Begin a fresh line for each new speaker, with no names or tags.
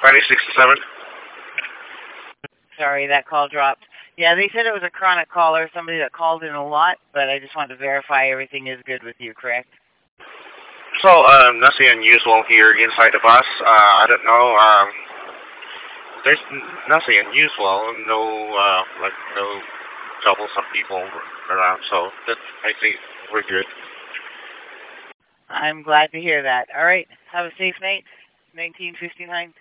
2067.
Sorry, that call dropped. Yeah, they said it was a chronic caller, somebody that called in a lot, but I just wanted to verify everything is good with you, correct?
So, nothing unusual here inside the bus. I don't know. There's nothing unusual. No, no troublesome people around. So, I think we're good.
I'm glad to hear that. All right. Have a safe night. 1959.